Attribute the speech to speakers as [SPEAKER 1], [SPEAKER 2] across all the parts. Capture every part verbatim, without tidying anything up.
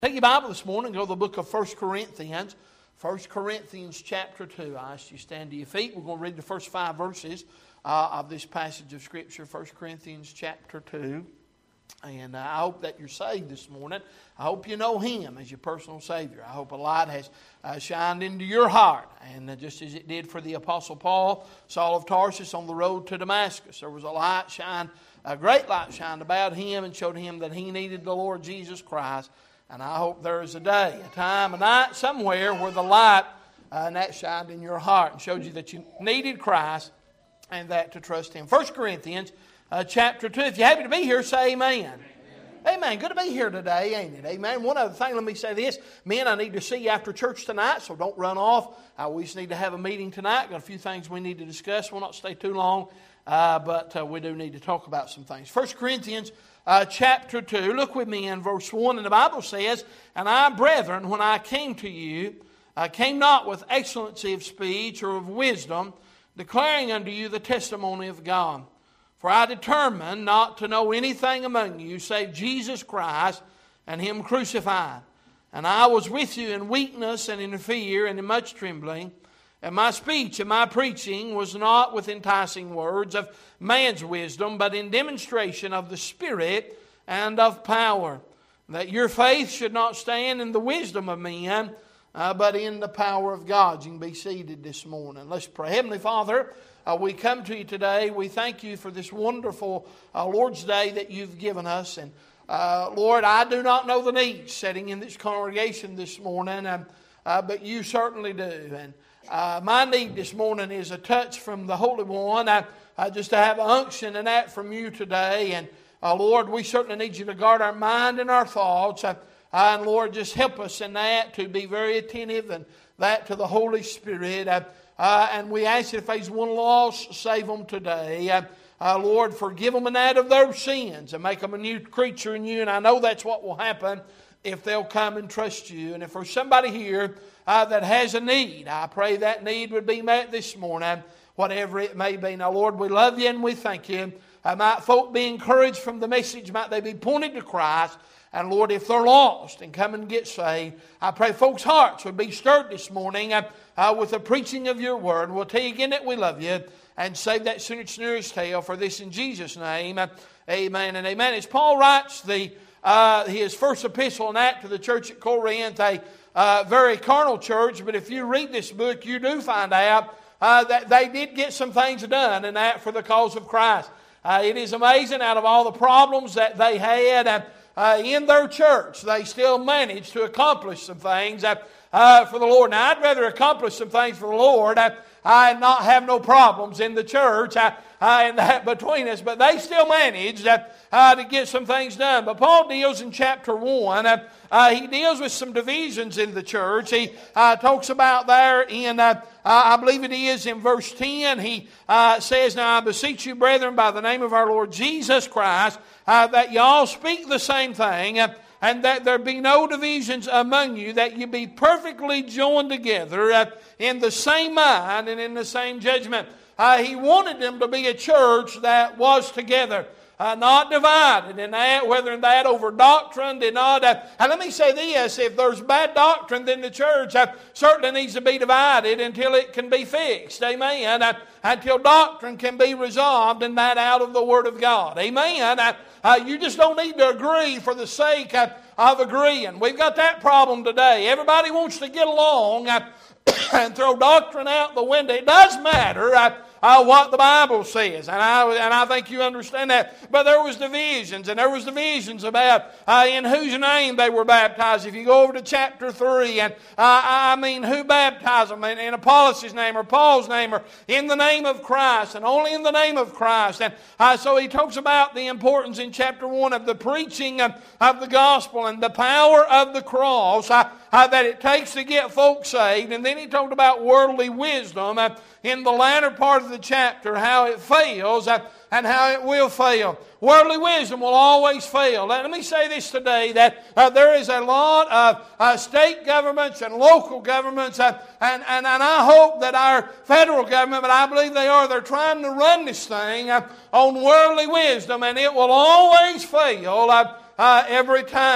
[SPEAKER 1] Take your Bible this morning and go to the book of First Corinthians. First Corinthians chapter two. I ask you to stand to your feet. We're going to read the first five verses uh, of this passage of Scripture. First Corinthians chapter two. And uh, I hope that you're saved this morning. I hope you know Him as your personal Savior. I hope a light has uh, shined into your heart. And uh, just as it did for the Apostle Paul, Saul of Tarsus on the road to Damascus, there was a light shined, a great light shined about him and showed him that he needed the Lord Jesus Christ. And I hope there is a day, a time, a night, somewhere where the light uh, and that shined in your heart and showed you that you needed Christ and that to trust Him. First Corinthians uh, chapter two. If you're happy to be here, say amen. Amen. Amen. Good to be here today, ain't it? Amen. One other thing, let me say this. Men, I need to see you after church tonight, so don't run off. Uh, we just need to have a meeting tonight. Got a few things we need to discuss. We'll not stay too long, uh, but uh, we do need to talk about some things. First Corinthians Uh, chapter two, look with me in verse one, and the Bible says, "And I, brethren, when I came to you, I came not with excellency of speech or of wisdom, declaring unto you the testimony of God. For I determined not to know anything among you save Jesus Christ and Him crucified. And I was with you in weakness and in fear and in much trembling. And my speech and my preaching was not with enticing words of man's wisdom, but in demonstration of the Spirit and of power, that your faith should not stand in the wisdom of men, uh, but in the power of God." You can be seated this morning. Let's pray. Heavenly Father, uh, we come to you today. We thank you for this wonderful uh, Lord's Day that you've given us. And uh, Lord, I do not know the needs sitting in this congregation this morning, um, uh, but you certainly do. And Uh, my need this morning is a touch from the Holy One. I, I just to have an unction and that from you today. And uh, Lord, we certainly need you to guard our mind and our thoughts. Uh, and Lord, just help us in that to be very attentive and that to the Holy Spirit. Uh, uh, and we ask that if there's one lost, save them today. Uh, uh, Lord, forgive them in that of their sins and make them a new creature in you. And I know that's what will happen if they'll come and trust you. And if there's somebody here uh, that has a need, I pray that need would be met this morning, whatever it may be. Now, Lord, we love you and we thank you. Uh, might folk be encouraged from the message, might they be pointed to Christ. And Lord, if they're lost and come and get saved, I pray folks' hearts would be stirred this morning uh, uh, with the preaching of your word. And we'll tell you again that we love you and save that sinner's nearest tale for this in Jesus' name. Uh, amen and amen. As Paul writes the Uh, his first epistle and that to the church at Corinth, a uh, very carnal church, but if you read this book, you do find out uh, that they did get some things done, and that for the cause of Christ. Uh, it is amazing, out of all the problems that they had uh, uh, in their church, they still managed to accomplish some things uh, uh, for the Lord. Now, I'd rather accomplish some things for the Lord uh, I not have no problems in the church uh, uh, and that between us, but they still managed uh, uh, to get some things done. But Paul deals in chapter one, uh, uh, he deals with some divisions in the church. He uh, talks about there in, uh, uh, I believe it is in verse ten, he uh, says, "Now I beseech you, brethren, by the name of our Lord Jesus Christ, uh, that you all speak the same thing, uh, and that there be no divisions among you, that you be perfectly joined together uh, in the same mind and in the same judgment." Uh, he wanted them to be a church that was together, uh, not divided in that, whether in that over doctrine, did not. Uh, and let me say this, if there's bad doctrine, then the church uh, certainly needs to be divided until it can be fixed. Amen. Uh, until doctrine can be resolved and that out of the Word of God. Amen. Uh, uh, you just don't need to agree for the sake uh, of agreeing. We've got that problem today. Everybody wants to get along uh, and throw doctrine out the window. It does matter uh, uh, what the Bible says, and I and I think you understand that. But there was divisions, and there was divisions about uh, in whose name they were baptized. If you go over to chapter three, and uh, I mean, who baptized them in, in Apollos' name or Paul's name or in the name of Christ, and only in the name of Christ. And uh, so he talks about the importance in chapter one of the preaching of, of the gospel and the power of the cross uh, uh, that it takes to get folks saved. And then he talked about worldly wisdom uh, in the latter part of the chapter, how it fails uh, and how it will fail. Worldly wisdom will always fail. Let me say this today, that uh, there is a lot of uh, state governments and local governments, uh, and, and, and I hope that our federal government, but I believe they are, they're trying to run this thing uh, on worldly wisdom, and it will always fail uh, uh, every time.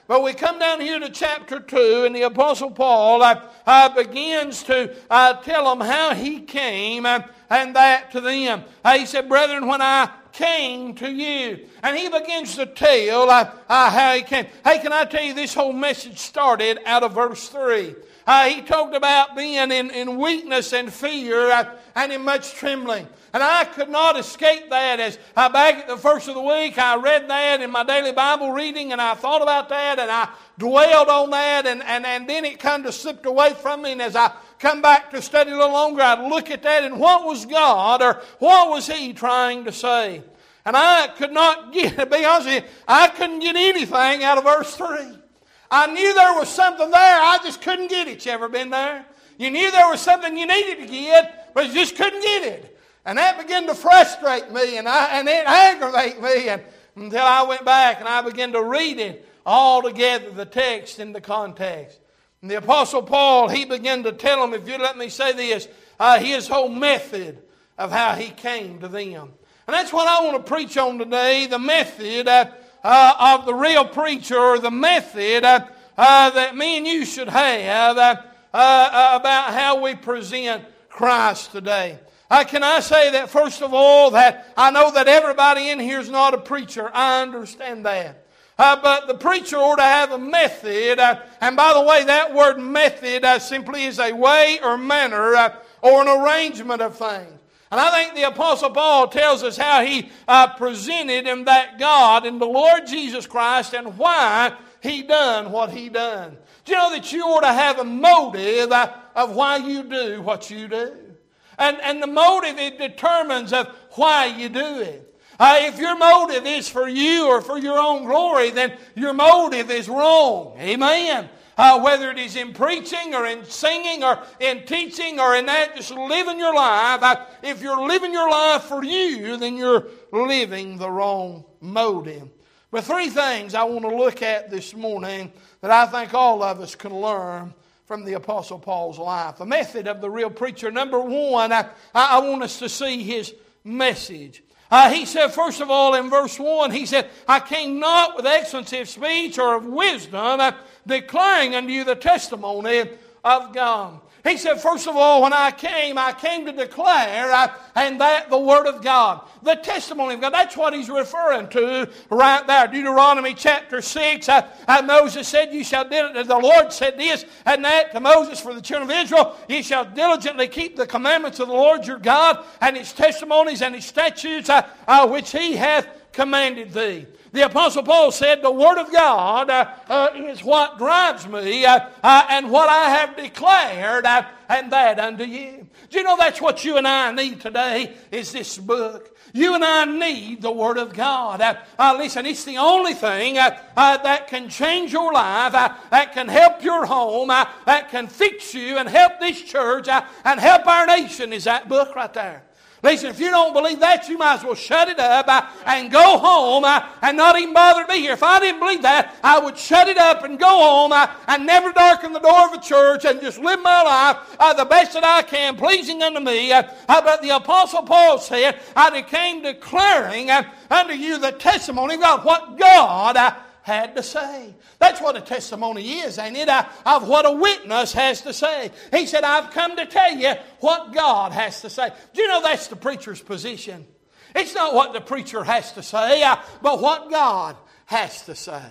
[SPEAKER 1] But we come down here to chapter two, and the Apostle Paul uh, uh, begins to uh, tell them how he came uh, and that to them. Uh, he said, brethren, when I came to you. And he begins to tell uh, uh, how he came. Hey, can I tell you, this whole message started out of verse three. Uh, he talked about being in, in weakness and fear uh, and in much trembling. And I could not escape that. As uh, back at the first of the week, I read that in my daily Bible reading, and I thought about that, and I dwelled on that, and, and, and then it kind of slipped away from me. And as I come back to study a little longer, I'd look at that, and what was God, or what was He trying to say? And I could not get, to be honest with you, I couldn't get anything out of verse three. I knew there was something there, I just couldn't get it. You ever been there? You knew there was something you needed to get, but you just couldn't get it. And that began to frustrate me, and, I, and it aggravated me, and, until I went back and I began to read it all together, the text and the context. And the Apostle Paul, he began to tell them, if you let me say this, uh, his whole method of how he came to them. And that's what I want to preach on today, the method uh, uh, of the real preacher, or the method uh, uh, that me and you should have uh, uh, about how we present Christ today. Uh, can I say that, first of all, that I know that everybody in here is not a preacher. I understand that. Uh, but the preacher ought to have a method. Uh, and by the way, that word method uh, simply is a way or manner uh, or an arrangement of things. And I think the Apostle Paul tells us how he uh, presented him that God and the Lord Jesus Christ, and why he done what he done. Do you know that you ought to have a motive uh, of why you do what you do? And, and the motive, it determines of why you do it. Uh, if your motive is for you or for your own glory, then your motive is wrong. Amen. Uh, whether it is in preaching or in singing or in teaching or in that, just living your life. Uh, if you're living your life for you, then you're living the wrong motive. But three things I want to look at this morning that I think all of us can learn from the Apostle Paul's life. The method of the real preacher. Number one, I, I want us to see his message. Uh, he said, first of all, in verse one, he said, I came not with excellency of speech or of wisdom, uh, declaring unto you the testimony of God. He said, first of all, when I came, I came to declare, uh, and that the Word of God. The testimony of God. That's what he's referring to right there. Deuteronomy chapter six, uh, uh, Moses said, you shall, the Lord said this and that to Moses for the children of Israel, ye shall diligently keep the commandments of the Lord your God, and his testimonies and his statutes, uh, uh, which he hath commanded thee. The Apostle Paul said, the Word of God uh, uh, is what drives me uh, uh, and what I have declared, uh, and that unto you. Do you know that's what you and I need today, is this book? You and I need the Word of God. Uh, uh, listen, it's the only thing uh, uh, that can change your life, uh, that can help your home, uh, that can fix you and help this church uh, and help our nation, is that book right there. Listen, if you don't believe that, you might as well shut it up uh, and go home uh, and not even bother to be here. If I didn't believe that, I would shut it up and go home uh, and never darken the door of a church and just live my life uh, the best that I can, pleasing unto me. Uh, uh, but the Apostle Paul said, I came declaring uh, unto you the testimony of God, what God uh, had to say. That's what a testimony is, ain't it? Uh, of what a witness has to say. He said, I've come to tell you what God has to say. Do you know that's the preacher's position? It's not what the preacher has to say, uh, but what God has to say.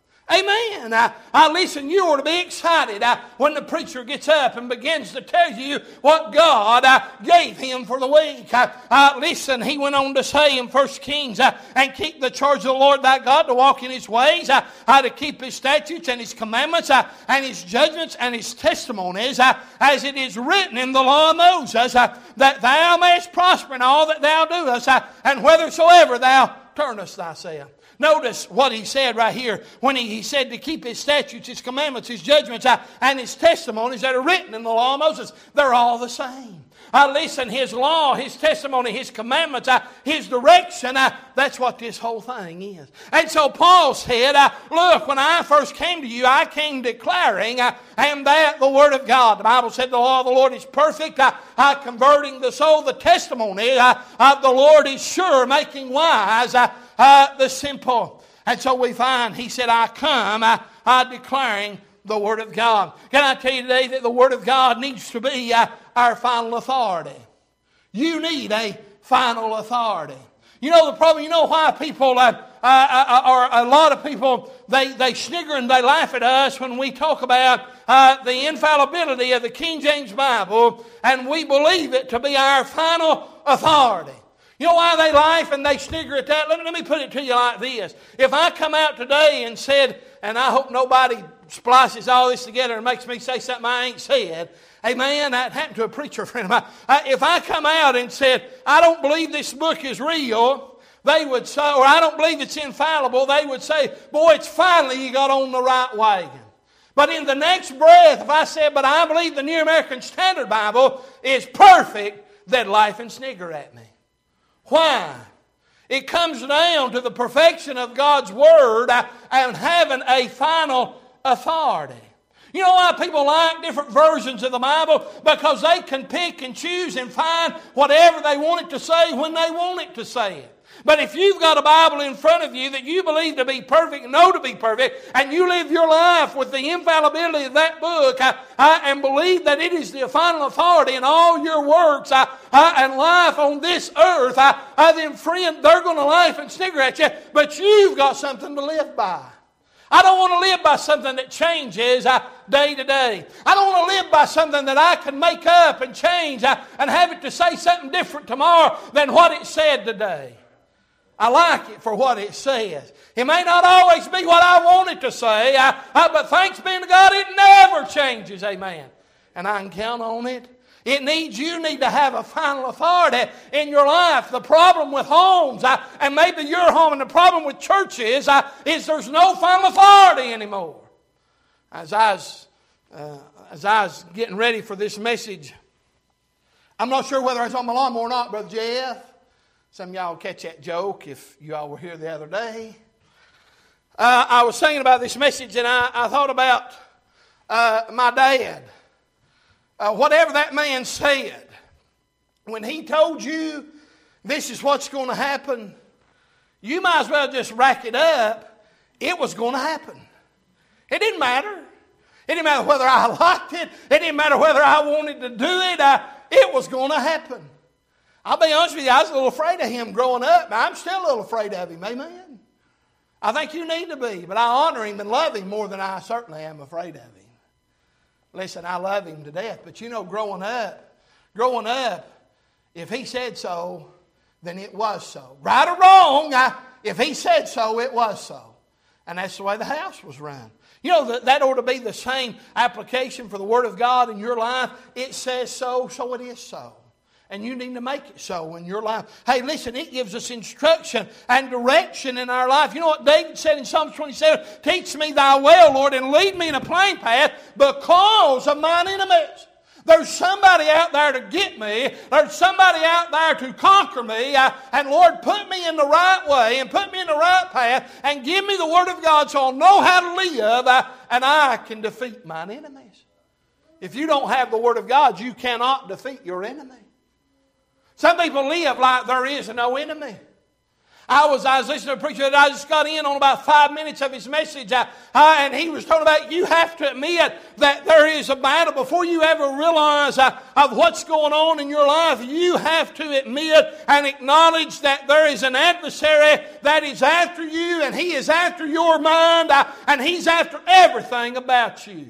[SPEAKER 1] Amen. Uh, uh, listen, you ought to be excited uh, when the preacher gets up and begins to tell you what God uh, gave him for the week. Uh, uh, listen, he went on to say in First Kings, uh, and keep the charge of the Lord thy God, to walk in his ways, uh, uh, to keep his statutes and his commandments uh, and his judgments and his testimonies, uh, as it is written in the law of Moses, uh, that thou mayest prosper in all that thou doest, uh, and whithersoever thou turnest thyself. Notice what he said right here when he, he said to keep his statutes, his commandments, his judgments, uh, and his testimonies that are written in the law of Moses. They're all the same. Uh, listen, his law, his testimony, his commandments, uh, his direction, uh, that's what this whole thing is. And so Paul said, uh, look, when I first came to you, I came declaring, uh, and that the Word of God. The Bible said the law of the Lord is perfect, uh, uh, converting the soul. The testimony uh, of the Lord is sure, making wise uh, Uh, the simple. And so we find, He said, I come, I, I declaring the Word of God. Can I tell you today that the Word of God needs to be uh, our final authority? You need a final authority. You know the problem, you know why people, uh, uh, uh, or a lot of people, they, they snigger and they laugh at us when we talk about uh, the infallibility of the King James Bible, and we believe it to be our final authority. You know why they laugh and they snigger at that? Let me, let me put it to you like this. If I come out today and said, and I hope nobody splices all this together and makes me say something I ain't said, amen, that happened to a preacher friend of mine. If I come out and said, I don't believe this book is real, they would say, or I don't believe it's infallible, they would say, boy, it's finally you got on the right wagon. But in the next breath, if I said, but I believe the New American Standard Bible is perfect, they'd laugh and snigger at me. Why? It comes down to the perfection of God's Word and having a final authority. You know why people like different versions of the Bible? Because they can pick and choose and find whatever they want it to say when they want it to say it. But if you've got a Bible in front of you that you believe to be perfect, know to be perfect, and you live your life with the infallibility of that book uh, uh, and believe that it is the final authority in all your works uh, uh, and life on this earth, uh, uh, then friend, they're going to laugh and snigger at you, but you've got something to live by. I don't want to live by something that changes uh, day to day. I don't want to live by something that I can make up and change uh, and have it to say something different tomorrow than what it said today. I like it for what it says. It may not always be what I want it to say, I, I, but thanks be to God, it never changes, amen. And I can count on it. It needs, you need to have a final authority in your life. The problem with homes, uh, and maybe your home, and the problem with churches, uh, is there's no final authority anymore. As I was, uh, as I was getting ready for this message, I'm not sure whether I was on my lawnmower or not, Brother Jeff. Some of y'all will catch that joke if you all were here the other day. Uh, I was thinking about this message, and I, I thought about uh, my dad. Uh, whatever that man said, when he told you this is what's going to happen, you might as well just rack it up. It was going to happen. It didn't matter. It didn't matter whether I liked it. It didn't matter whether I wanted to do it. I, it was going to happen. I'll be honest with you, I was a little afraid of him growing up. I'm still a little afraid of him, amen. I think you need to be, but I honor him and love him more than I certainly am afraid of him. Listen, I love him to death, but you know, growing up, growing up, if he said so, then it was so. Right or wrong, I, if he said so, it was so. And that's the way the house was run. You know, that, that ought to be the same application for the Word of God in your life. It says so, so it is so. And you need to make it so in your life. Hey, listen, it gives us instruction and direction in our life. You know what David said in Psalm twenty-seven? Teach me thy way, O Lord, and lead me in a plain path because of mine enemies. There's somebody out there to get me. There's somebody out there to conquer me. Uh, and Lord, put me in the right way and put me in the right path and give me the Word of God so I'll know how to live uh, and I can defeat mine enemies. If you don't have the Word of God, you cannot defeat your enemy. Some people live like there is no enemy. I was, I was listening to a preacher that I just got in on about five minutes of his message, uh, uh, and he was talking about you have to admit that there is a battle before you ever realize uh, of what's going on in your life. You have to admit and acknowledge that there is an adversary that is after you, and he is after your mind, uh, and he's after everything about you.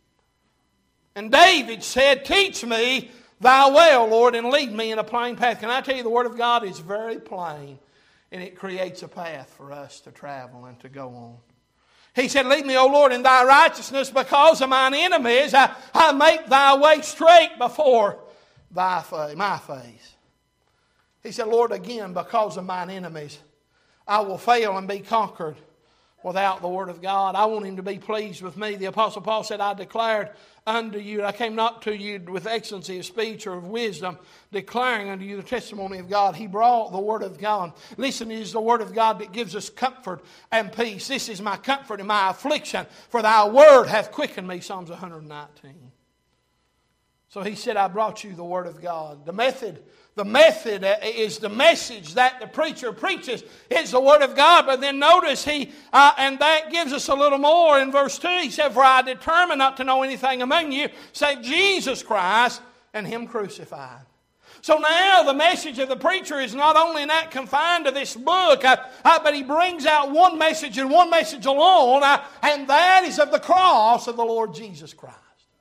[SPEAKER 1] And David said, teach me thy way, O Lord, and lead me in a plain path. Can I tell you, the Word of God is very plain, and it creates a path for us to travel and to go on. He said, lead me, O Lord, in thy righteousness because of mine enemies. I, I make thy way straight before thy face, my face. He said, Lord, again, because of mine enemies, I will fail and be conquered without the Word of God. I want him to be pleased with me. The Apostle Paul said, I declared unto you, I came not to you with excellency of speech or of wisdom, declaring unto you the testimony of God. He brought the Word of God. Listen, it is the Word of God that gives us comfort and peace. This is my comfort in my affliction, for thy Word hath quickened me. Psalms one nineteen. So he said, I brought you the Word of God. The method, the method is the message that the preacher preaches. It's the Word of God. But then notice he, uh, and that gives us a little more in verse two. He said, for I determined not to know anything among you save Jesus Christ and Him crucified. So now the message of the preacher is not only not confined to this book, uh, uh, but he brings out one message and one message alone, uh, and that is of the cross of the Lord Jesus Christ.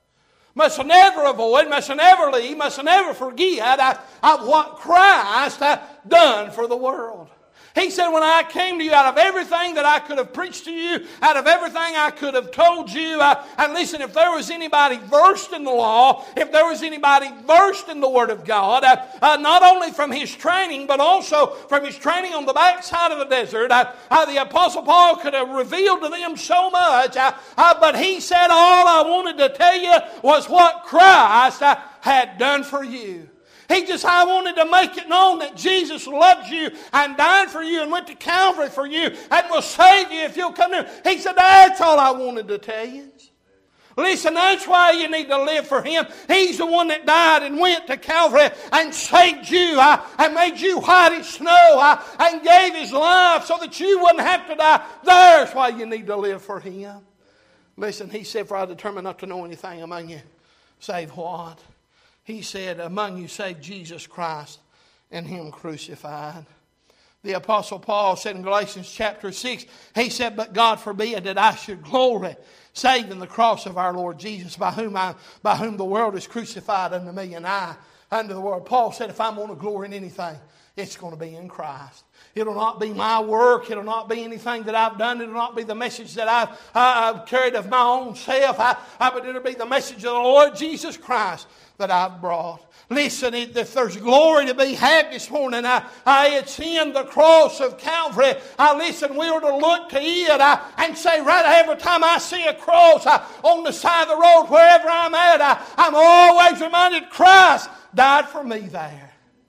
[SPEAKER 1] Must never avoid, must never leave, must never forget uh, of what Christ hath uh, done for the world. He said, when I came to you, out of everything that I could have preached to you, out of everything I could have told you, uh, and listen, if there was anybody versed in the law, if there was anybody versed in the Word of God, uh, uh, not only from his training, but also from his training on the backside of the desert, uh, uh, the Apostle Paul could have revealed to them so much, uh, uh, but he said, all I wanted to tell you was what Christ uh, had done for you. He just, I wanted to make it known that Jesus loves you and died for you and went to Calvary for you and will save you if you'll come to Him. He said, that's all I wanted to tell you. Listen, that's why you need to live for Him. He's the one that died and went to Calvary and saved you uh, and made you white as snow uh, and gave His life so that you wouldn't have to die. That's why you need to live for Him. Listen, He said, for I determined not to know anything among you save what? He said, among you save Jesus Christ and Him crucified. The Apostle Paul said in Galatians chapter six, he said, but God forbid that I should glory save in the cross of our Lord Jesus, by whom I, by whom the world is crucified unto me and I unto the world. Paul said, if I'm going to glory in anything, it's going to be in Christ. It'll not be my work. It'll not be anything that I've done. It'll not be the message that I've, uh, I've carried of my own self. I, I, but it'll be the message of the Lord Jesus Christ that I've brought. Listen, if there's glory to be had this morning, I, I, it's in the cross of Calvary. I listen, we are to look to it I, and say, right every time I see a cross I, on the side of the road, wherever I'm at, I, I'm always reminded Christ died for me there.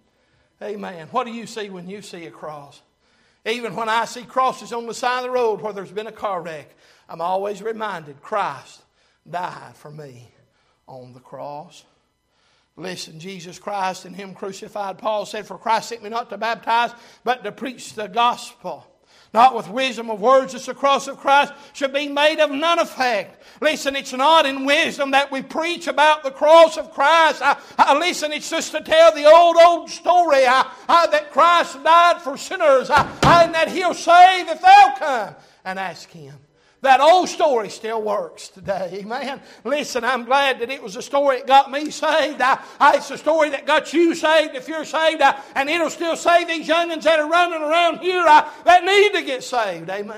[SPEAKER 1] Amen. What do you see when you see a cross? Even when I see crosses on the side of the road where there's been a car wreck, I'm always reminded Christ died for me on the cross. Listen, Jesus Christ and Him crucified. Paul said, for Christ sent me not to baptize, but to preach the gospel. Not with wisdom of words, as the cross of Christ should be made of none effect. Listen, it's not in wisdom that we preach about the cross of Christ. I, I, listen, it's just to tell the old, old story I, I, that Christ died for sinners I, I, and that He'll save if they'll come and ask Him. That old story still works today. Amen. Listen, I'm glad that it was a story that got me saved. I, I, it's a story that got you saved if you're saved. I, and it'll still save these young'uns that are running around here I, that need to get saved. Amen.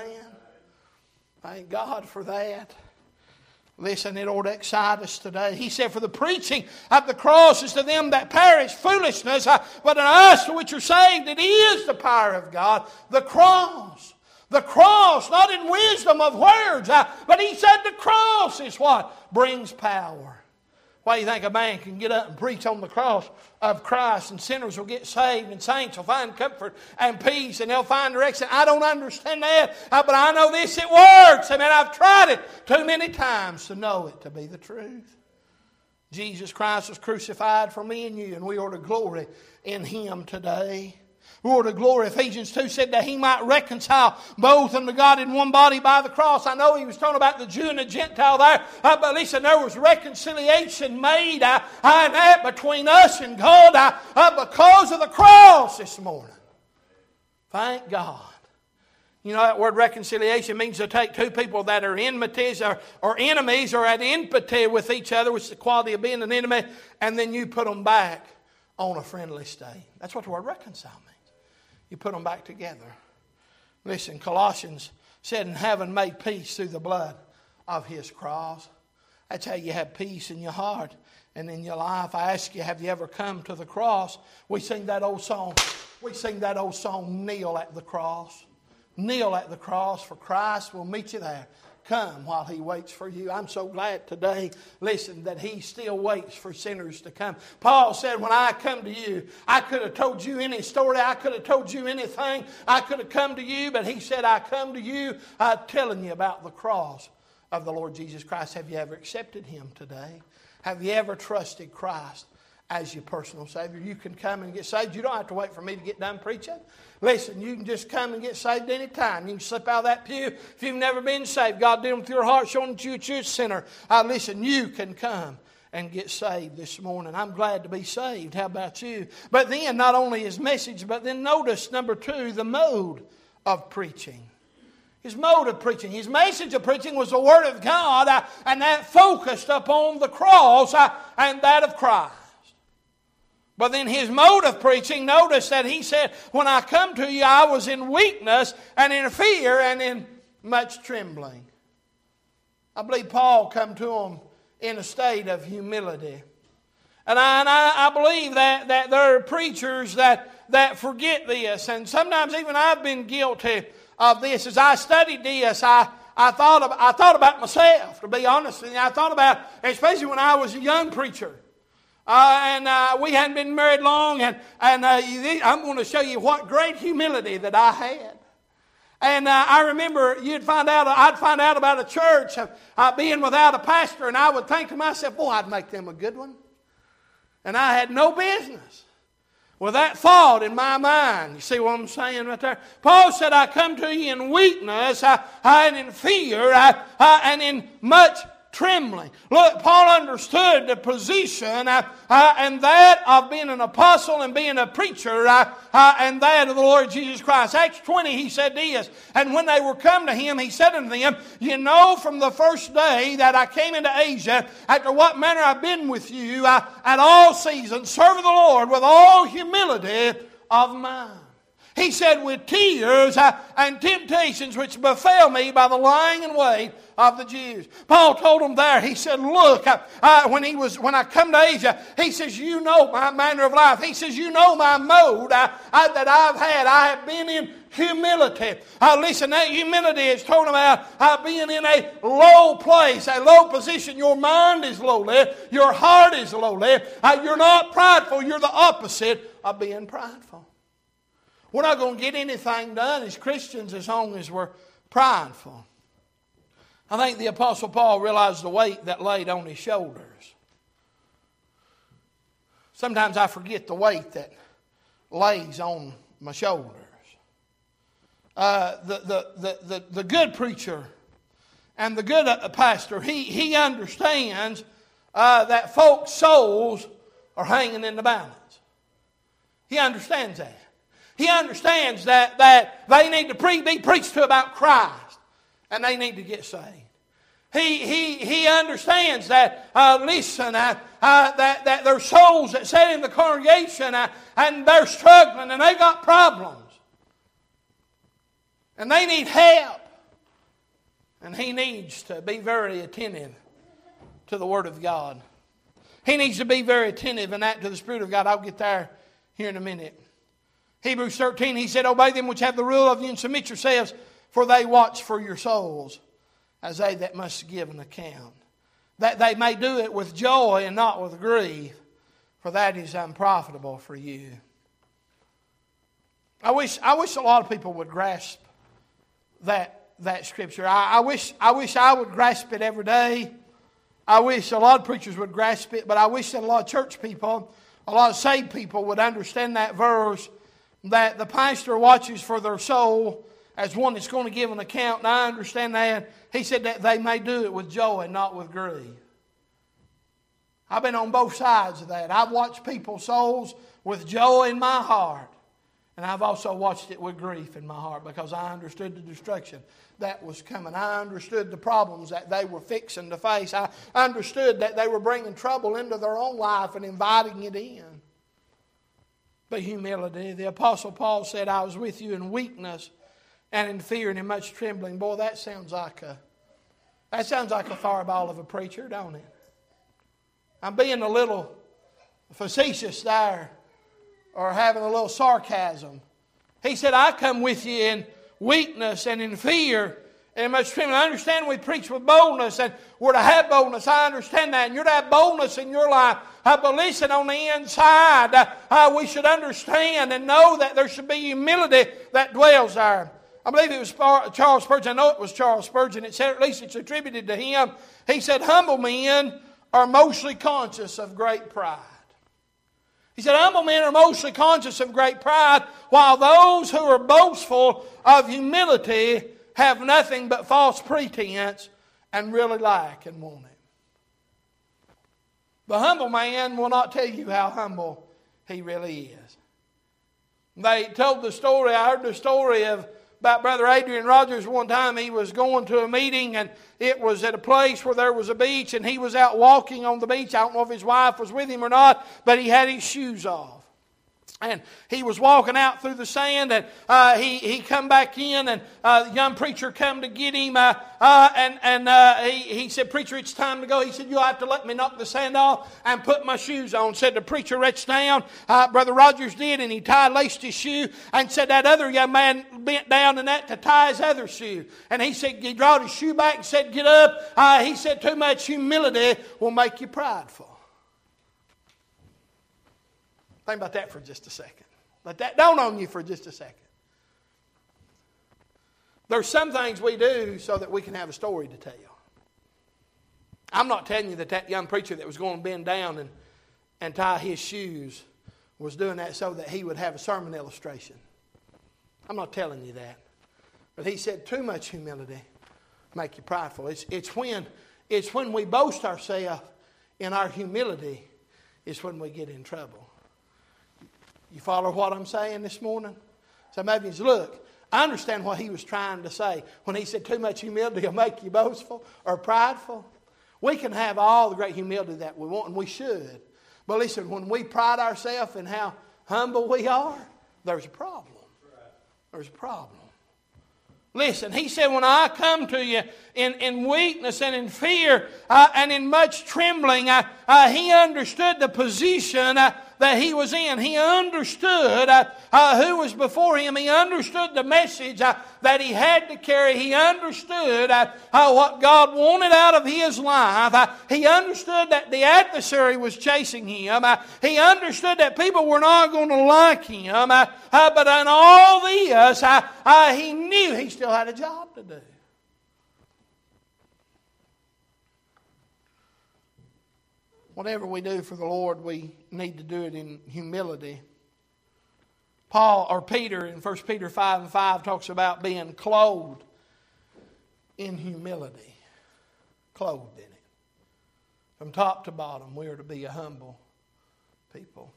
[SPEAKER 1] Thank God for that. Listen, it ought to excite us today. He said, for the preaching of the cross is to them that perish foolishness, uh, but in us which are saved, it is the power of God. The cross. The cross, not in wisdom of words, uh, but he said the cross is what brings power. Why do you think a man can get up and preach on the cross of Christ and sinners will get saved and saints will find comfort and peace and they'll find direction? I don't understand that, uh, but I know this, it works. I mean, I've tried it too many times to know it to be the truth. Jesus Christ was crucified for me and you, and we ought to glory in Him today. Lord of glory. Ephesians two said that He might reconcile both unto God in one body by the cross. I know He was talking about the Jew and the Gentile there, uh, but listen, there was reconciliation made uh, uh, between us and God uh, uh, because of the cross this morning. Thank God. You know, that word reconciliation means to take two people that are enmities or, or enemies or at enmity with each other, which is the quality of being an enemy, and then you put them back on a friendly state. That's what the word reconcile means. You put them back together. Listen, Colossians said, in heaven made peace through the blood of His cross. That's how you have peace in your heart and in your life. I ask you, have you ever come to the cross? We sing that old song. We sing that old song, kneel at the cross. Kneel at the cross, for Christ will meet you there. Come while He waits for you. I'm so glad today, listen, that He still waits for sinners to come. Paul said, when I come to you, I could have told you any story. I could have told you anything. I could have come to you, but he said, I come to you uh, telling you about the cross of the Lord Jesus Christ? Have you ever accepted Him today? Have you ever trusted Christ as your personal Savior? You can come and get saved. You don't have to wait for me to get done preaching. Listen, you can just come and get saved any time. You can slip out of that pew. If you've never been saved, God dealing with your heart, showing that you're a sinner. Uh, listen, you can come and get saved this morning. I'm glad to be saved. How about you? But then, not only His message, but then notice, number two, the mode of preaching. His mode of preaching. His message of preaching was the Word of God, uh, and that focused upon the cross uh, and that of Christ. But then His mode of preaching, notice that He said, when I come to you, I was in weakness and in fear and in much trembling. I believe Paul come to him in a state of humility. And I, and I, I believe that, that there are preachers that, that forget this. And sometimes even I've been guilty of this. As I studied this, I, I, thought, of, I thought about myself, to be honest with you. I thought about, especially when I was a young preacher. Uh, and uh, we hadn't been married long, and, and uh, I'm going to show you what great humility that I had. And uh, I remember you'd find out, I'd find out about a church uh, being without a pastor, and I would think to myself, boy, I'd make them a good one. And I had no business with that thought in my mind. You see what I'm saying right there? Paul said, I come to you in weakness, uh, and in fear, uh, uh, and in much trembling. Look, Paul understood the position uh, uh, and that of being an apostle and being a preacher uh, uh, and that of the Lord Jesus Christ. Acts twenty, he said this, and when they were come to him, he said unto them, you know from the first day that I came into Asia, after what manner I've been with you uh, at all seasons, serving the Lord with all humility of mind. He said, with tears uh, and temptations which befell me by the lying in wait of the Jews. Paul told them there, he said, look, uh, uh, when he was when I come to Asia, he says, you know my manner of life. He says, you know my mode uh, uh, that I've had. I have been in humility. Uh, listen, that humility is talking about uh, being in a low place, a low position. Your mind is lowly. Your heart is lowly. Uh, you're not prideful. You're the opposite of being prideful. We're not going to get anything done as Christians as long as we're prideful. I think the Apostle Paul realized the weight that laid on his shoulders. Sometimes I forget the weight that lays on my shoulders. Uh, the, the, the, the, the good preacher and the good pastor, he, he understands uh, that folks' souls are hanging in the balance. He understands that. He understands that, that they need to pre- be preached to about Christ, and they need to get saved. He, he, he understands that, uh, listen, uh, uh, that, that there's souls that sit in the congregation uh, and they're struggling and they got problems. And they need help. And he needs to be very attentive to the Word of God. He needs to be very attentive and that to the Spirit of God. I'll get there here in a minute. Hebrews thirteen, he said, obey them which have the rule of you and submit yourselves, for they watch for your souls, as they that must give an account. That they may do it with joy and not with grief, for that is unprofitable for you. I wish, I wish a lot of people would grasp that, that scripture. I, I, wish, I wish I would grasp it every day. I wish a lot of preachers would grasp it, but I wish that a lot of church people, a lot of saved people would understand that verse, that the pastor watches for their soul as one that's going to give an account. And I understand that. He said that they may do it with joy and not with grief. I've been on both sides of that. I've watched people's souls with joy in my heart. And I've also watched it with grief in my heart because I understood the destruction that was coming. I understood the problems that they were fixing to face. I understood that they were bringing trouble into their own life and inviting it in. But humility. The Apostle Paul said, I was with you in weakness and in fear and in much trembling. Boy, that sounds like a that sounds like a fireball of a preacher, don't it? I'm being a little facetious there, or having a little sarcasm. He said, I come with you in weakness and in fear and in much trembling. I understand we preach with boldness, and we're to have boldness. I understand that. And you're to have boldness in your life. Uh, but listen, on the inside, uh, uh, we should understand and know that there should be humility that dwells there. I believe it was Charles Spurgeon. I know it was Charles Spurgeon. It said, at least it's attributed to him. He said, humble men are mostly conscious of great pride. He said, humble men are mostly conscious of great pride, while those who are boastful of humility have nothing but false pretense and really lack and want it. The humble man will not tell you how humble he really is. They told the story, I heard the story of about Brother Adrian Rogers. One time he was going to a meeting, and it was at a place where there was a beach, and he was out walking on the beach. I don't know if his wife was with him or not, but he had his shoes off. And he was walking out through the sand, and uh, he he come back in, and uh, the young preacher come to get him, uh, uh, and and uh, he he said, "Preacher, it's time to go." He said, "You'll have to let me knock the sand off and put my shoes on." Said the preacher reached down, uh, Brother Rogers did, and he tied laced his shoe, and said that other young man bent down in that to tie his other shoe, and he said he drawed his shoe back and said, "Get up." Uh, he said, "Too much humility will make you prideful." Think about that for just a second. Let that dawn on you for just a second. There's some things we do so that we can have a story to tell. I'm not telling you that that young preacher that was going to bend down and, and tie his shoes was doing that so that he would have a sermon illustration. I'm not telling you that. But he said too much humility make you prideful. It's, it's, when, it's when we boast ourselves in our humility is when we get in trouble. You follow what I'm saying this morning? So maybe it's, look, I understand what he was trying to say when he said too much humility will make you boastful or prideful. We can have all the great humility that we want, and we should. But listen, when we pride ourselves in how humble we are, there's a problem. There's a problem. Listen, he said, when I come to you in, in weakness and in fear uh, and in much trembling, uh, uh, he understood the position uh, that he was in. He understood uh, uh, who was before him. He understood the message uh, that he had to carry. He understood uh, uh, what God wanted out of his life. Uh, he understood that the adversary was chasing him. Uh, he understood that people were not going to like him. Uh, uh, but in all this, uh, uh, he knew he still had a job to do. Whatever we do for the Lord, we need to do it in humility. Paul or Peter in First Peter five and five talks about being clothed in humility. Clothed in it. From top to bottom, we are to be a humble people.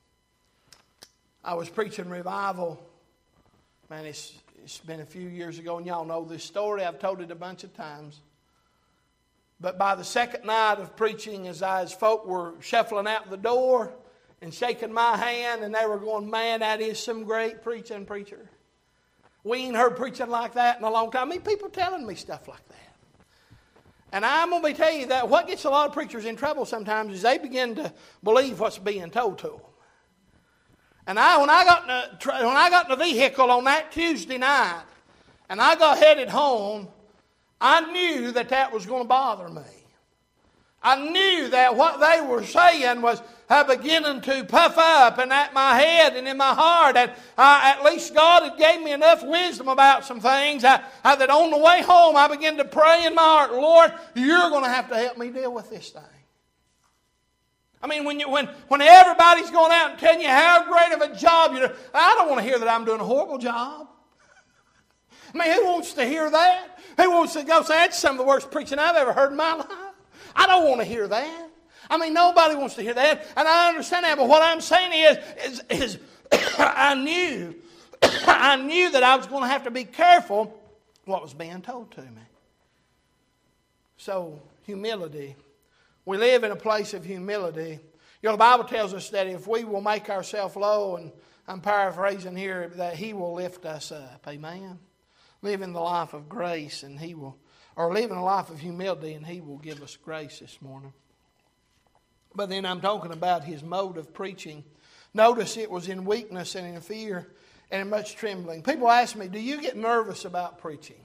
[SPEAKER 1] I was preaching revival. Man, it's, it's been a few years ago, and y'all know this story. I've told it a bunch of times. But by the second night of preaching, as I, as folk were shuffling out the door and shaking my hand, and they were going, man, that is some great preaching, preacher. We ain't heard preaching like that in a long time. I mean, people telling me stuff like that. And I'm going to tell you that what gets a lot of preachers in trouble sometimes is they begin to believe what's being told to them. And I, when I got in the, when I got in the vehicle on that Tuesday night, and I got headed home, I knew that that was going to bother me. I knew that what they were saying was uh, beginning to puff up and at my head and in my heart. And uh, at least God had gave me enough wisdom about some things uh, uh, that on the way home I began to pray in my heart, Lord, you're going to have to help me deal with this thing. I mean, when you, when when everybody's going out and telling you how great of a job you're doing, I don't want to hear that I'm doing a horrible job. I mean, who wants to hear that? Who wants to go say, that's some of the worst preaching I've ever heard in my life? I don't want to hear that. I mean, nobody wants to hear that. And I understand that. But what I'm saying is, is, is I knew, I knew that I was going to have to be careful what was being told to me. So, humility. We live in a place of humility. You know, the Bible tells us that if we will make ourselves low, and I'm paraphrasing here, that He will lift us up. Amen. Living the life of grace, and He will, or living a life of humility, and He will give us grace this morning. But then I'm talking about His mode of preaching. Notice it was in weakness and in fear and in much trembling. People ask me, do you get nervous about preaching?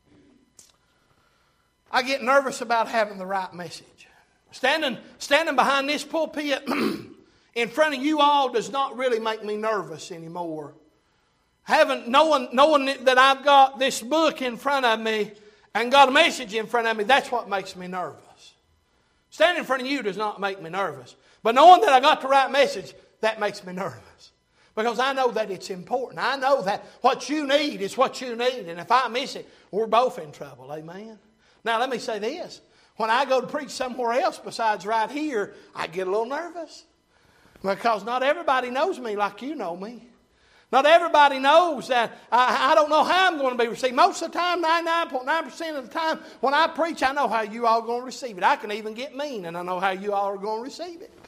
[SPEAKER 1] I get nervous about having the right message. Standing, standing behind this pulpit in front of you all does not really make me nervous anymore. Having, knowing, knowing that I've got this book in front of me and got a message in front of me, that's what makes me nervous. Standing in front of you does not make me nervous. But knowing that I got the right message, that makes me nervous. Because I know that it's important. I know that what you need is what you need. And if I miss it, we're both in trouble. Amen? Now let me say this. When I go to preach somewhere else besides right here, I get a little nervous. Because not everybody knows me like you know me. Not everybody knows that I, I don't know how I'm going to be received. Most of the time, ninety-nine point nine percent of the time, when I preach, I know how you all are going to receive it. I can even get mean, and I know how you all are going to receive it.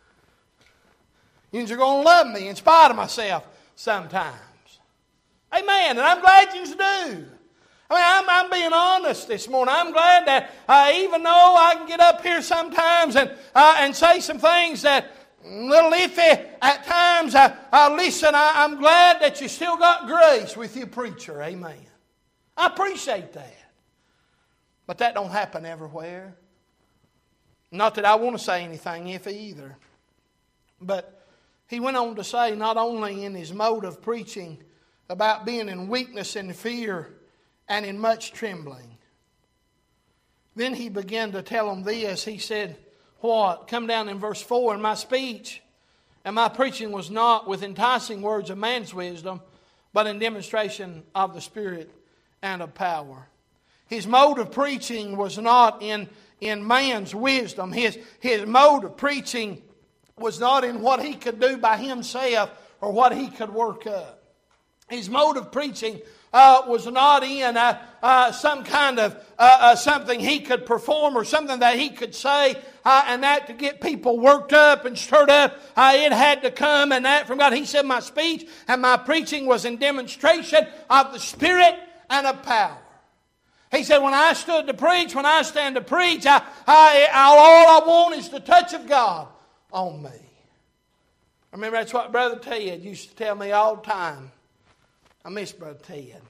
[SPEAKER 1] You're going to love me in spite of myself sometimes. Amen. And I'm glad you do. I mean, I'm, I'm being honest this morning. I'm glad that uh, even though I can get up here sometimes and uh, and say some things that a little iffy at times, I, I listen, I, I'm glad that you still got grace with your preacher. Amen. I appreciate that. But that don't happen everywhere. Not that I want to say anything iffy either. But he went on to say, not only in his mode of preaching about being in weakness and fear and in much trembling. Then he began to tell them this. He said, what? Come down in verse four. And my speech and my preaching was not with enticing words of man's wisdom, but in demonstration of the Spirit and of power. His mode of preaching was not in, in man's wisdom. His, his mode of preaching was not in what he could do by himself or what he could work up. His mode of preaching uh, was not in uh, uh, some kind of uh, uh, something he could perform or something that he could say uh, and that to get people worked up and stirred up. Uh, it had to come and that from God. He said my speech and my preaching was in demonstration of the Spirit and of power. He said when I stood to preach, when I stand to preach, I, I, all I want is the touch of God on me. I remember that's what Brother Ted used to tell me all the time. I miss Brother Ted.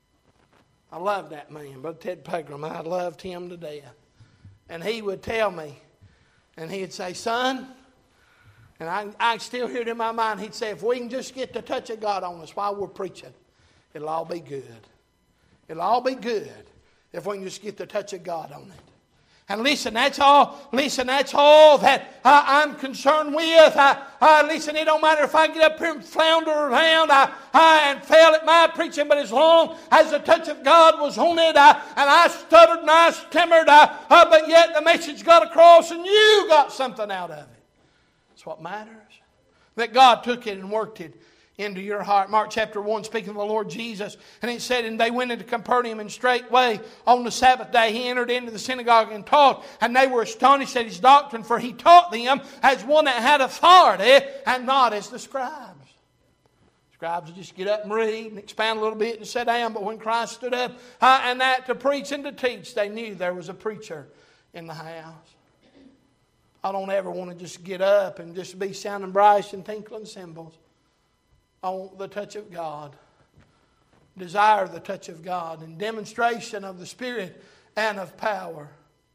[SPEAKER 1] I love that man, Brother Ted Pegram. I loved him to death. And he would tell me, and he'd say, son, and I, I still hear it in my mind, he'd say, if we can just get the touch of God on us while we're preaching, it'll all be good. It'll all be good if we can just get the touch of God on it. And listen, that's all. Listen, that's all that uh, I'm concerned with. Uh, uh, listen, it don't matter if I get up here and flounder around uh, uh, and fail at my preaching, but as long as the touch of God was on it, uh, and I stuttered and I stammered, uh, uh, but yet the message got across, and you got something out of it. That's what matters. That God took it and worked it into your heart. Mark chapter one, speaking of the Lord Jesus, and it said, and they went into Capernaum, and straightway on the Sabbath day he entered into the synagogue and taught, and they were astonished at his doctrine, for he taught them as one that had authority and not as the scribes. Scribes would just get up and read and expand a little bit and sit down, but when Christ stood up uh, and that to preach and to teach, they knew there was a preacher in the house. I don't ever want to just get up and just be sounding brass and tinkling cymbals. I want the touch of God. Desire the touch of God and demonstration of the Spirit and of power.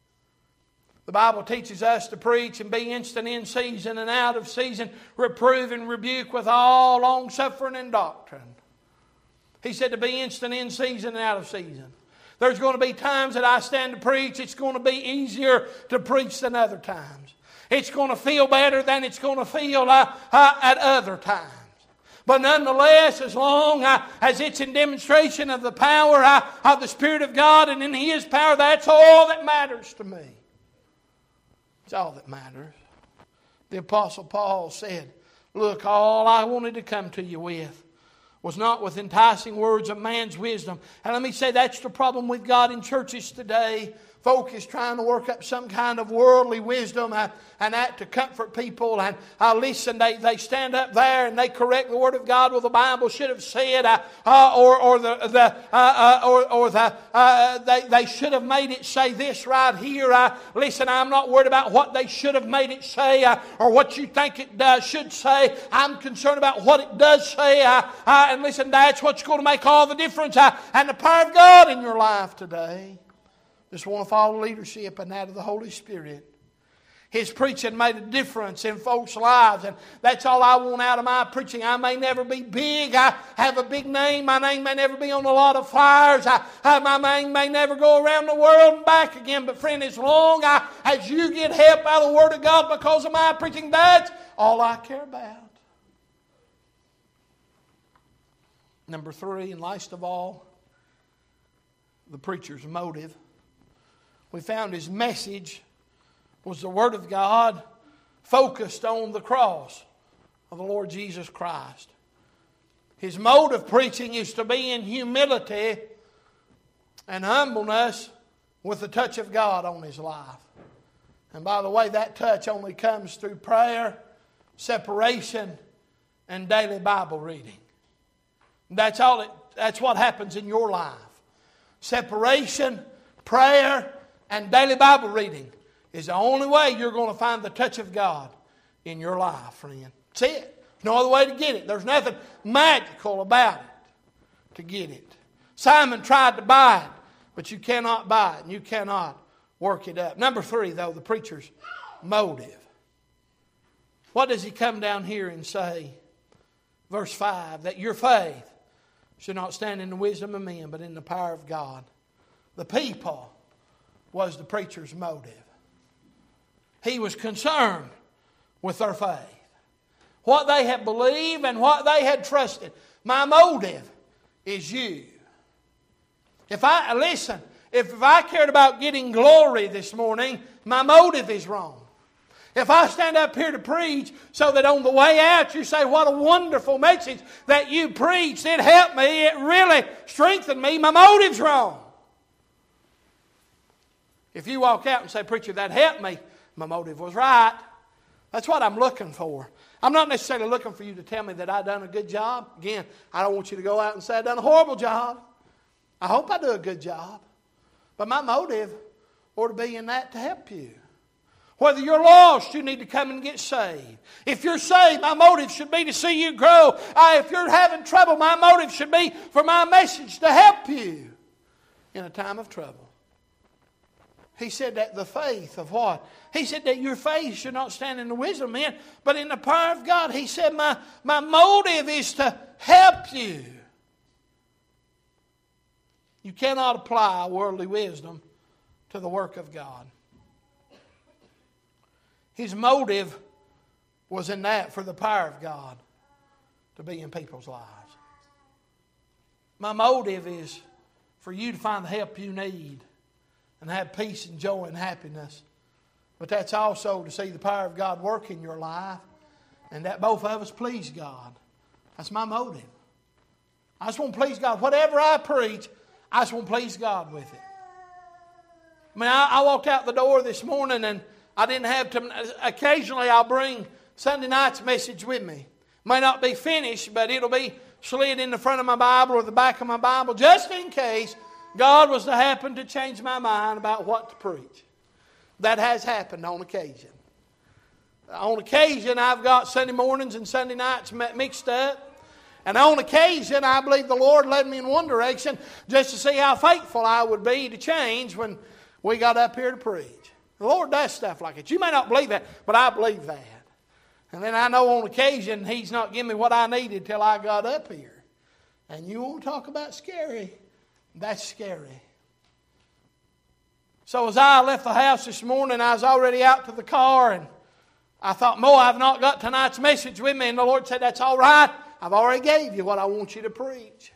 [SPEAKER 1] The Bible teaches us to preach and be instant in season and out of season, reprove and rebuke with all long suffering and doctrine. He said to be instant in season and out of season. There's going to be times that I stand to preach, it's going to be easier to preach than other times. It's going to feel better than it's going to feel uh, uh, at other times. But nonetheless, as long uh, as it's in demonstration of the power uh, of the Spirit of God and in His power, that's all that matters to me. It's all that matters. The Apostle Paul said, look, all I wanted to come to you with was not with enticing words of man's wisdom. And let me say that's the problem with God in churches today. Folk is trying to work up some kind of worldly wisdom uh, and that to comfort people. And uh, listen, they, they stand up there and they correct the Word of God. Well, the Bible should have said, uh, uh, or or the the uh, uh, or or the uh, they they should have made it say this right here. Uh, listen, I'm not worried about what they should have made it say uh, or what you think it does should say. I'm concerned about what it does say. Uh, uh, and listen, that's what's going to make all the difference. Uh, and the power of God in your life today. Just want to follow leadership and that of the Holy Spirit. His preaching made a difference in folks' lives, and that's all I want out of my preaching. I may never be big. I have a big name. My name may never be on a lot of flyers. I, I, my name may never go around the world and back again. But friend, as long I, as you get help out of the Word of God because of my preaching, that's all I care about. Number three, and last of all, the preacher's motive. We found his message was the Word of God focused on the cross of the Lord Jesus Christ. His mode of preaching is to be in humility and humbleness with the touch of God on his life. And by the way, that touch only comes through prayer, separation, and daily Bible reading. That's all. It, that's what happens in your life. Separation, prayer, and daily Bible reading is the only way you're going to find the touch of God in your life, friend. That's it. There's no other way to get it. There's nothing magical about it to get it. Simon tried to buy it, but you cannot buy it and you cannot work it up. Number three, though, the preacher's motive. What does he come down here and say? Verse five, that your faith should not stand in the wisdom of men, but in the power of God. The people was the preacher's motive. He was concerned with their faith. What they had believed and what they had trusted. My motive is you. If I, listen, if, if I cared about getting glory this morning, my motive is wrong. If I stand up here to preach so that on the way out you say, what a wonderful message that you preached. It helped me. It really strengthened me. My motive's wrong. If you walk out and say, preacher, that helped me, my motive was right. That's what I'm looking for. I'm not necessarily looking for you to tell me that I've done a good job. Again, I don't want you to go out and say I've done a horrible job. I hope I do a good job. But my motive ought to be in that to help you. Whether you're lost, you need to come and get saved. If you're saved, my motive should be to see you grow. Uh, if you're having trouble, my motive should be for my message to help you in a time of trouble. He said that the faith of what? He said that your faith should not stand in the wisdom of men, but in the power of God. He said my, my motive is to help you. You cannot apply worldly wisdom to the work of God. His motive was in that for the power of God to be in people's lives. My motive is for you to find the help you need and have peace and joy and happiness. But that's also to see the power of God work in your life and that both of us please God. That's my motive. I just want to please God. Whatever I preach, I just want to please God with it. I mean, I, I walked out the door this morning and I didn't have to. Occasionally I'll bring Sunday night's message with me. May not be finished, but it'll be slid in the front of my Bible or the back of my Bible just in case God was to happen to change my mind about what to preach. That has happened on occasion. On occasion, I've got Sunday mornings and Sunday nights mixed up. And on occasion, I believe the Lord led me in one direction just to see how faithful I would be to change when we got up here to preach. The Lord does stuff like it. You may not believe that, but I believe that. And then I know on occasion He's not giving me what I needed till I got up here. And you want to talk about scary? That's scary. So as I left the house this morning, I was already out to the car and I thought, Mo, I've not got tonight's message with me. And the Lord said, that's all right. I've already gave you what I want you to preach.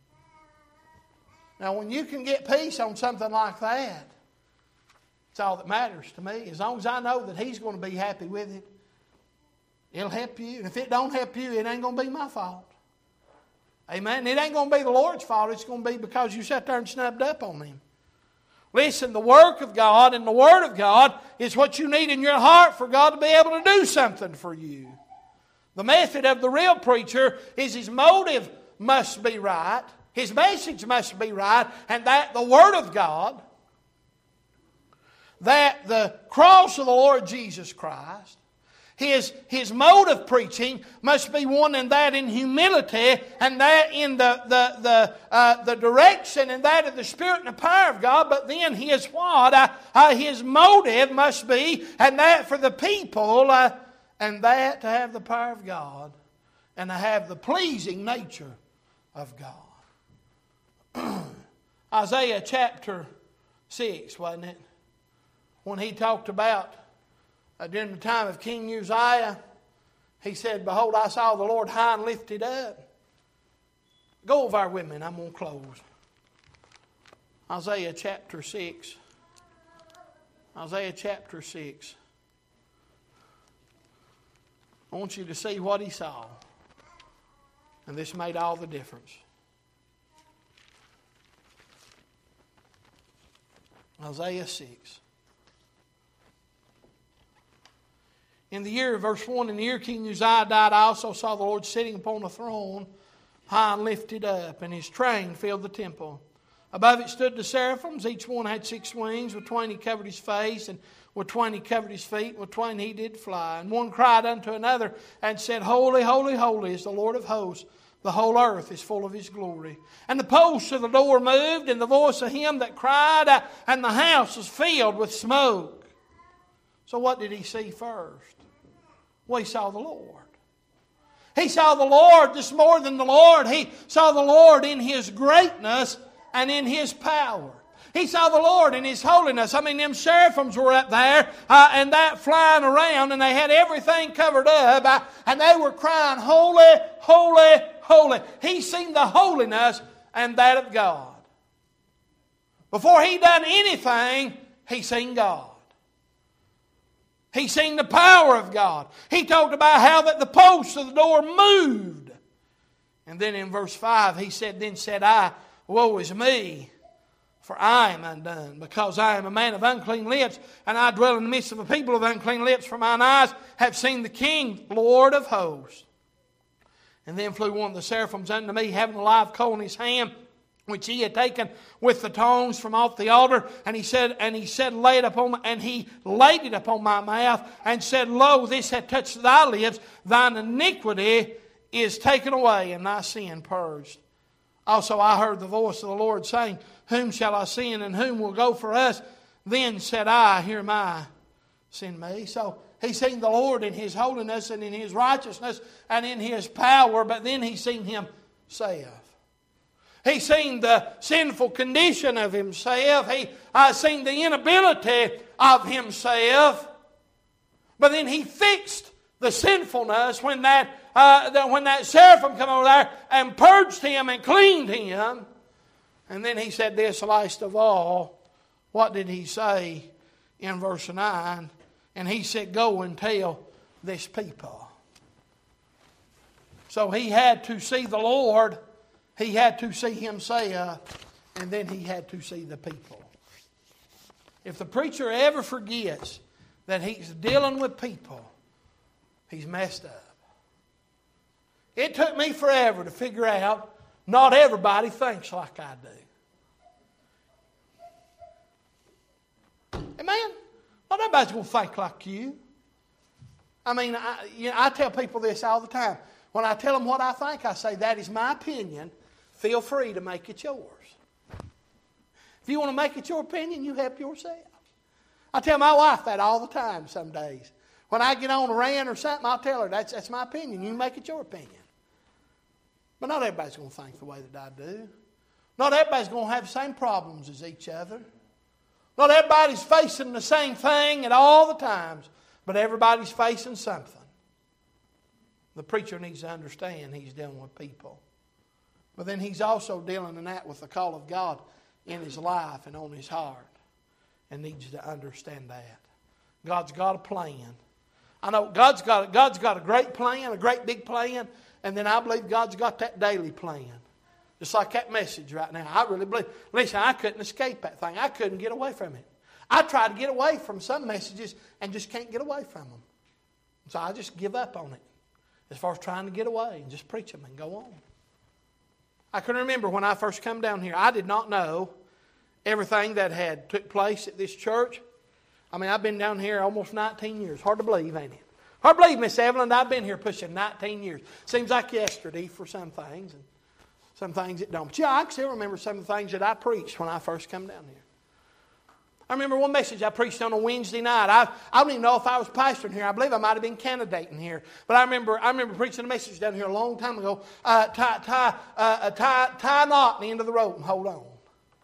[SPEAKER 1] Now, when you can get peace on something like that, it's all that matters to me. As long as I know that He's going to be happy with it, it'll help you. And if it don't help you, it ain't going to be my fault. Amen. It ain't going to be the Lord's fault. It's going to be because you sat there and snubbed up on Him. Listen, the work of God and the Word of God is what you need in your heart for God to be able to do something for you. The method of the real preacher is his motive must be right. His message must be right. And that the Word of God, that the cross of the Lord Jesus Christ, His, his mode of preaching must be one in that in humility and that in the, the, the, uh, the direction and that of the Spirit and the power of God. But then his what? Uh, uh, his motive must be, and that for the people, uh, and that to have the power of God and to have the pleasing nature of God. Isaiah chapter six, wasn't it? When he talked about Uh, during the time of King Uzziah, he said, "Behold, I saw the Lord high and lifted up." Go over there with me and I'm going to close. Isaiah chapter six. Isaiah chapter six. I want you to see what he saw. And this made all the difference. Isaiah six. In the year, verse one, in the year King Uzziah died, I also saw the Lord sitting upon a throne, high and lifted up, and his train filled the temple. Above it stood the seraphims. Each one had six wings. With twain he covered his face, and with twain he covered his feet, and with twain he did fly. And one cried unto another, and said, Holy, holy, holy is the Lord of hosts. The whole earth is full of his glory. And the posts of the door moved, and the voice of him that cried, and the house was filled with smoke. So what did he see first? Well, he saw the Lord. He saw the Lord just more than the Lord. He saw the Lord in His greatness and in His power. He saw the Lord in His holiness. I mean, them seraphims were up there uh, and that flying around, and they had everything covered up, uh, and they were crying, Holy, holy, holy. He seen the holiness and that of God. Before he done anything, he seen God. He seen the power of God. He talked about how that the posts of the door moved. And then in verse five he said, Then said I, Woe is me, for I am undone, because I am a man of unclean lips, and I dwell in the midst of a people of unclean lips, for mine eyes have seen the King, Lord of hosts. And then flew one of the seraphims unto me, having a live coal in his hand, which he had taken with the tongs from off the altar, and he said, and he said, lay it upon my, and he laid it upon my mouth, and said, Lo, this hath touched thy lips, thine iniquity is taken away, and thy sin purged. Also I heard the voice of the Lord saying, Whom shall I send, and whom will go for us? Then said I, Here am I, send me. So he seen the Lord in His holiness and in His righteousness and in His power, but then he seen Himself. He seen the sinful condition of himself. He uh, seen the inability of himself. But then he fixed the sinfulness when that, uh, the, when that seraphim come over there and purged him and cleaned him. And then he said this, last of all, what did he say in verse nine? And he said, Go and tell this people. So he had to see the Lord. He had to see himself, and then he had to see the people. If the preacher ever forgets that he's dealing with people, he's messed up. It took me forever to figure out not everybody thinks like I do. Amen? Not everybody's going to think like you. I mean, I, you know, I tell people this all the time. When I tell them what I think, I say, that is my opinion. Feel free to make it yours. If you want to make it your opinion, you help yourself. I tell my wife that all the time some days. When I get on a rant or something, I'll tell her, that's, that's my opinion. You make it your opinion. But not everybody's going to think the way that I do. Not everybody's going to have the same problems as each other. Not everybody's facing the same thing at all the times. But everybody's facing something. The preacher needs to understand he's dealing with people. But then he's also dealing in that with the call of God in his life and on his heart. And needs to understand that. God's got a plan. I know God's got, God's got a great plan, a great big plan. And then I believe God's got that daily plan. Just like that message right now. I really believe. Listen, I couldn't escape that thing. I couldn't get away from it. I try to get away from some messages and just can't get away from them. So I just give up on it. As far as trying to get away and just preach them and go on. I can remember when I first come down here, I did not know everything that had took place at this church. I mean, I've been down here almost nineteen years. Hard to believe, ain't it? I believe, Miss Evelyn, I've been here pushing nineteen years. Seems like yesterday for some things, and some things that don't. But yeah, I can still remember some of the things that I preached when I first come down here. I remember one message I preached on a Wednesday night. I, I don't even know if I was pastoring here. I believe I might have been candidating here. But I remember I remember preaching a message down here a long time ago. Uh, tie, tie, uh, tie, tie a knot at the end of the rope and hold on.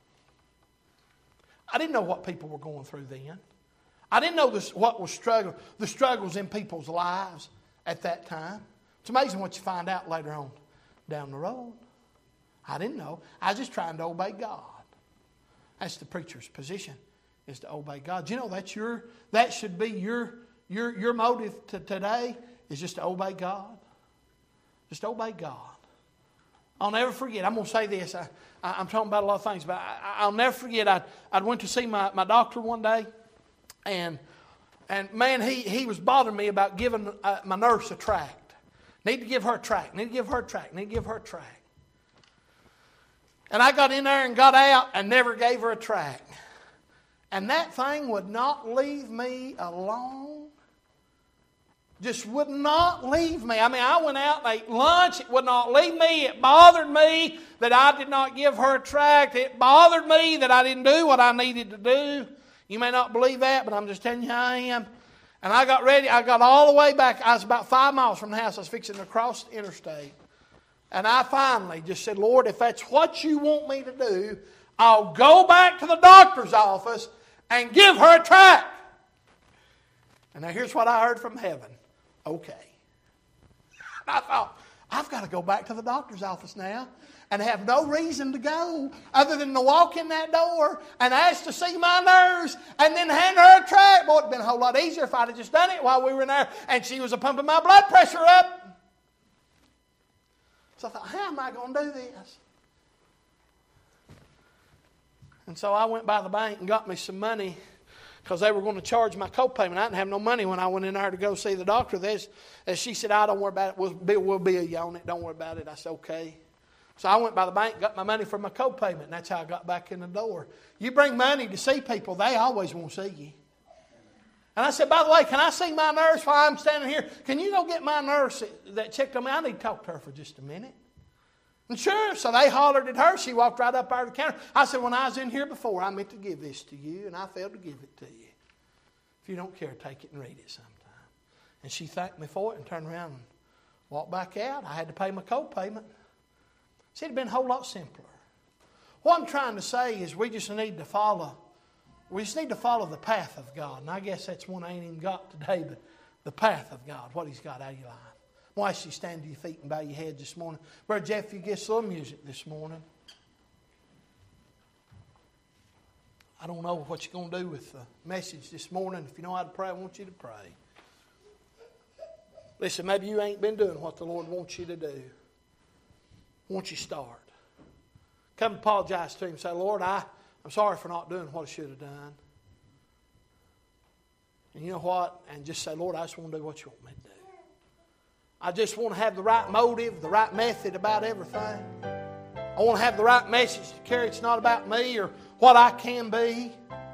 [SPEAKER 1] I didn't know what people were going through then. I didn't know this, what was struggle, the struggles in people's lives at that time. It's amazing what you find out later on down the road. I didn't know. I was just trying to obey God. That's the preacher's position, is to obey God. Do you know that's your, that should be your, your, your motive to today, is just to obey God. Just obey God. I'll never forget. I'm going to say this. I, I, I'm talking about a lot of things, but I, I'll never forget. I I went to see my, my doctor one day, and and man, he, he was bothering me about giving uh, my nurse a tract. Need to give her a tract. Need to give her a tract. Need to give her a tract. And I got in there and got out and never gave her a tract. And that thing would not leave me alone. Just would not leave me. I mean, I went out and ate lunch. It would not leave me. It bothered me that I did not give her a tract. It bothered me that I didn't do what I needed to do. You may not believe that, but I'm just telling you how I am. And I got ready. I got all the way back. I was about five miles from the house. I was fixing to cross the interstate. And I finally just said, Lord, if that's what you want me to do, I'll go back to the doctor's office and give her a tract. And now here's what I heard from heaven. Okay. And I thought, I've got to go back to the doctor's office now and have no reason to go other than to walk in that door and ask to see my nurse and then hand her a tract. Boy, it would have been a whole lot easier if I'd have just done it while we were in there and she was pumping my blood pressure up. So I thought, how am I going to do this? And so I went by the bank and got me some money because they were going to charge my copayment. I didn't have no money when I went in there to go see the doctor. There's, as she said, I don't worry about it. We'll, be, we'll bill you on it. Don't worry about it. I said, okay. So I went by the bank, got my money for my copayment, and that's how I got back in the door. You bring money to see people, they always want to see you. And I said, by the way, can I see my nurse while I'm standing here? Can you go get my nurse that checked on me? I need to talk to her for just a minute. And sure, so they hollered at her. She walked right up out of the counter. I said, when I was in here before, I meant to give this to you, and I failed to give it to you. If you don't care, take it and read it sometime. And she thanked me for it and turned around and walked back out. I had to pay my co-payment. See, it had been a whole lot simpler. What I'm trying to say is we just need to follow We just need to follow the path of God. And I guess that's one I ain't even got today, but the path of God, what He's got out of your life. Why should you stand to your feet and bow your head this morning? Brother Jeff, you get some music this morning. I don't know what you're going to do with the message this morning. If you know how to pray, I want you to pray. Listen, maybe you ain't been doing what the Lord wants you to do. Once you start, come apologize to Him and say, Lord, I... I'm sorry for not doing what I should have done. And you know what? And just say, Lord, I just want to do what you want me to do. I just want to have the right motive, the right method about everything. I want to have the right message to carry. It's not about me or what I can be.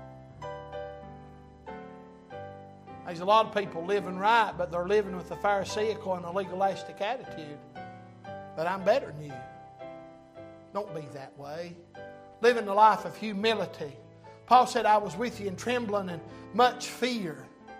[SPEAKER 1] There's a lot of people living right, but they're living with a Pharisaical and a legalistic attitude. But I'm better than you. Don't be that way. Living the life of humility. Paul said, I was with you in trembling and much fear.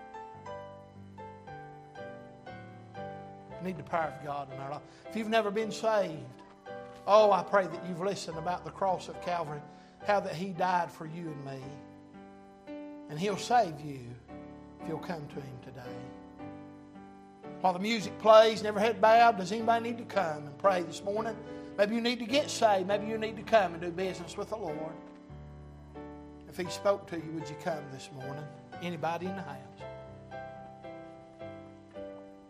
[SPEAKER 1] We need the power of God in our life. If you've never been saved, oh, I pray that you've listened about the cross of Calvary, how that He died for you and me. And He'll save you if you'll come to Him today. While the music plays, never head bowed, does anybody need to come and pray this morning? Maybe you need to get saved. Maybe you need to come and do business with the Lord. If He spoke to you, would you come this morning? Anybody in the house?